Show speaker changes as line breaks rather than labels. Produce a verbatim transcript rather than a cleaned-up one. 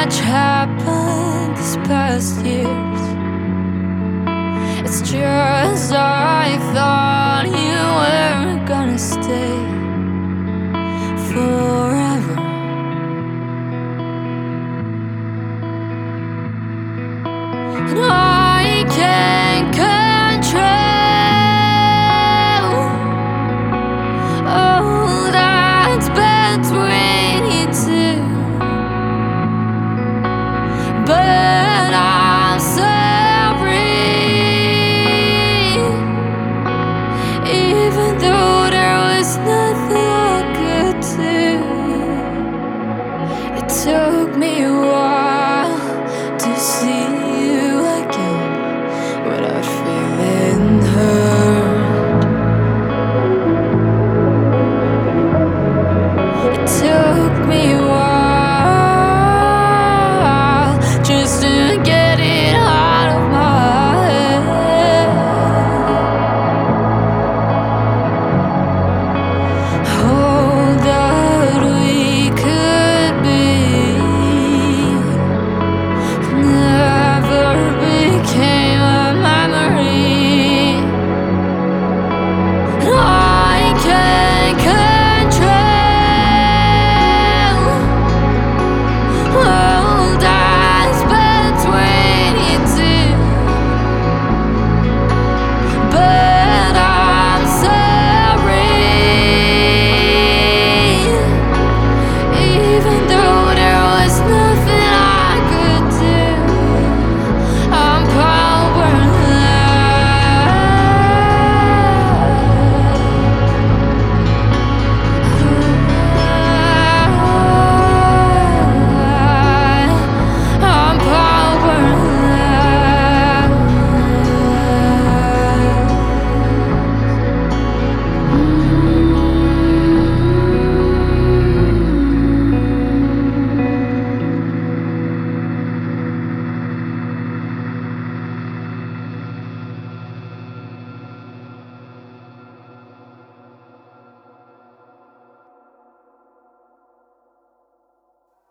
much happened these past years. It's just I thought you were gonna stay forever. And I can't control all that's between you two, but I'm sorry, even though there was nothing I could do. It took me